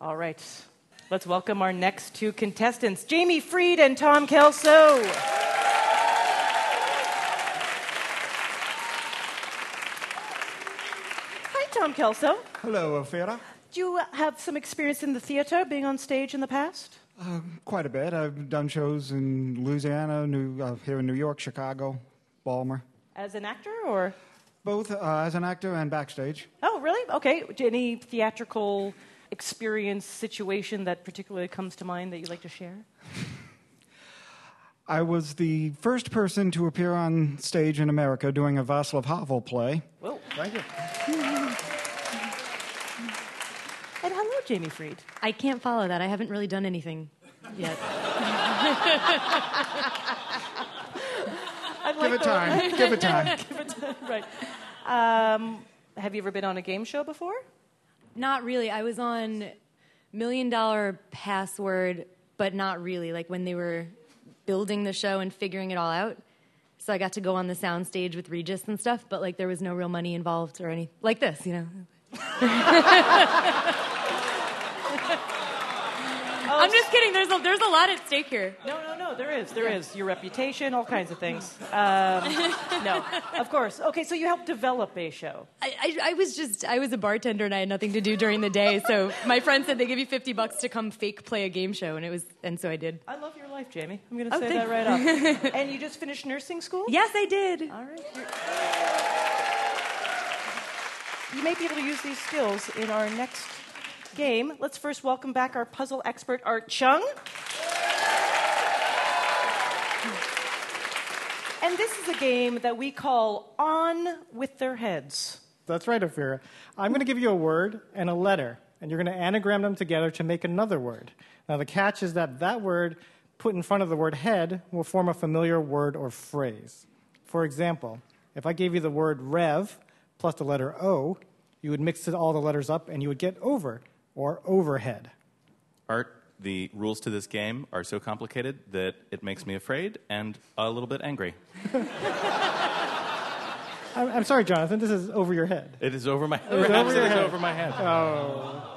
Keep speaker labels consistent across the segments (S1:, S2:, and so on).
S1: All right. Let's welcome our next two contestants, Jamie Freed and Tom Kelso. Hi, Tom Kelso.
S2: Hello, Ophira.
S1: Do you have some experience in the theater, being on stage in the past?
S2: Quite a bit. I've done shows in Louisiana, here in New York, Chicago, Baltimore.
S1: As an actor, or?
S2: Both as an actor and backstage.
S1: Oh, really? Okay. Any theatrical experience, situation that particularly comes to mind that you'd like to share?
S2: I was the first person to appear on stage in America doing a Václav Havel play.
S1: Whoa.
S2: Thank you.
S1: And hello, Jamie Freed.
S3: I can't follow that. I haven't really done anything yet.
S2: Give it time. Give it time.
S1: Give it time. Right. Have you ever been on a game show before?
S3: Not really. I was on $1 Million Password, but not really. Like when they were building the show and figuring it all out. So I got to go on the sound stage with Regis and stuff, but like there was no real money involved or any like this, you know. I'm just kidding. There's a lot at stake here.
S1: No. There is. Your reputation, all kinds of things. No, of course. Okay, so you helped develop a show.
S3: I was a bartender and I had nothing to do during the day. So my friend said they give you $50 to come fake play a game show, and so I did.
S1: I love your life, Jamie. I'm going to say that right off. And you just finished nursing school?
S3: Yes, I did.
S1: All right. You may be able to use these skills in our next game. Let's first welcome back our puzzle expert, Art Chung. And this is a game that we call On With Their Heads.
S4: That's right, Ophira. I'm going to give you a word and a letter, and you're going to anagram them together to make another word. Now, the catch is that word put in front of the word head will form a familiar word or phrase. For example, if I gave you the word rev plus the letter O, you would mix all the letters up, and you would get over, or overhead.
S5: Art, the rules to this game are so complicated that it makes me afraid and a little bit angry.
S4: I'm sorry, Jonathan. This is over your head.
S5: It is over my head.
S4: It's over your head.
S5: Over my head.
S4: Oh.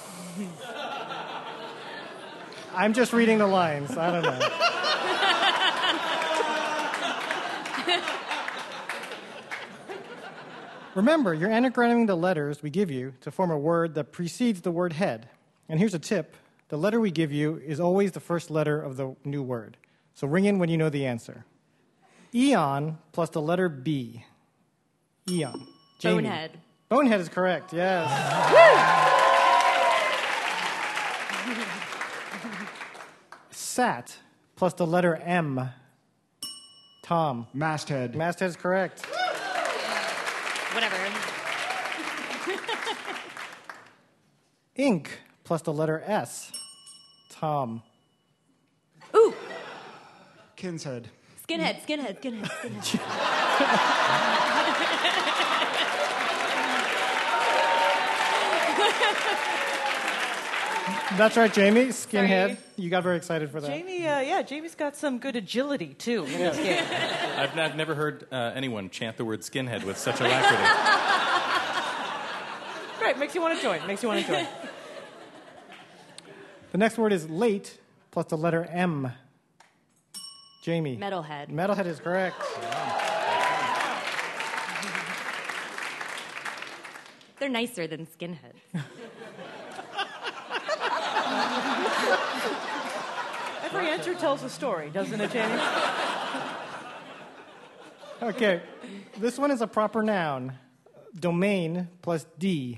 S4: I'm just reading the lines. I don't know. Remember, you're anagramming the letters we give you to form a word that precedes the word head. And here's a tip. The letter we give you is always the first letter of the new word. So ring in when you know the answer. Eon plus the letter B. Eon. Jamie.
S3: Bonehead.
S4: Bonehead is correct, yes. Sat plus the letter M. Tom.
S2: Masthead.
S4: Masthead is correct.
S3: Whatever.
S4: Ink plus the letter S. Tom.
S3: Ooh.
S2: Kinshead.
S3: Skinhead.
S4: That's right, Jamie. Skinhead.
S1: Sorry.
S4: You got very excited for that.
S1: Jamie, Jamie's got some good agility, too, in this game.
S5: I've never heard anyone chant the word skinhead with such alacrity.
S1: Right, makes you want to join.
S4: The next word is late plus the letter M. Jamie.
S3: Metalhead.
S4: Metalhead is correct.
S3: They're nicer than skinheads.
S1: Every answer tells a story, doesn't it, Jamie?
S4: Okay, this one is a proper noun. Domain plus D.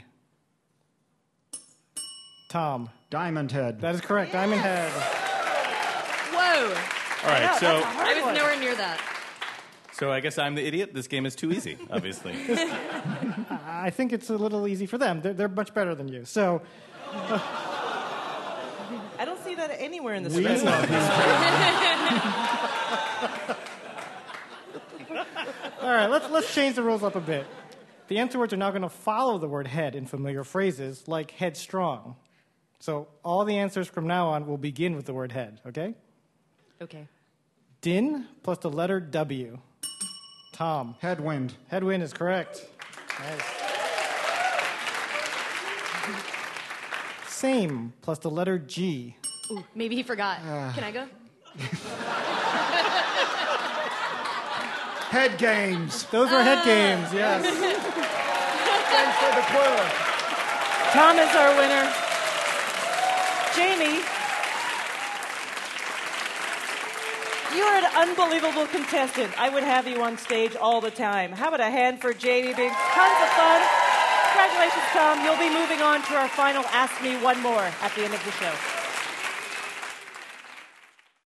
S4: Tom.
S2: Diamond Head.
S4: That is correct. Diamond Head.
S3: Whoa.
S5: All right, so
S3: I was nowhere near that.
S5: So I guess I'm the idiot. This game is too easy, obviously.
S4: I think it's a little easy for them. They're much better than you. So
S1: I don't see that anywhere in the
S4: we
S1: script.
S4: All right, let's change the rules up a bit. The answer words are now going to follow the word head in familiar phrases like headstrong. So all the answers from now on will begin with the word head, okay?
S3: Okay.
S4: Din plus the letter W. Tom.
S2: Headwind.
S4: Headwind is correct. Nice. same plus the letter G.
S3: Ooh, maybe he forgot. Can I go?
S2: Head games.
S4: Those were head games, yes.
S2: Thanks for the quiz.
S1: Tom is our winner. Jamie, you are an unbelievable contestant. I would have you on stage all the time. How about a hand for Jamie? Being tons of fun. Congratulations, Tom. You'll be moving on to our final Ask Me One More at the end of the show.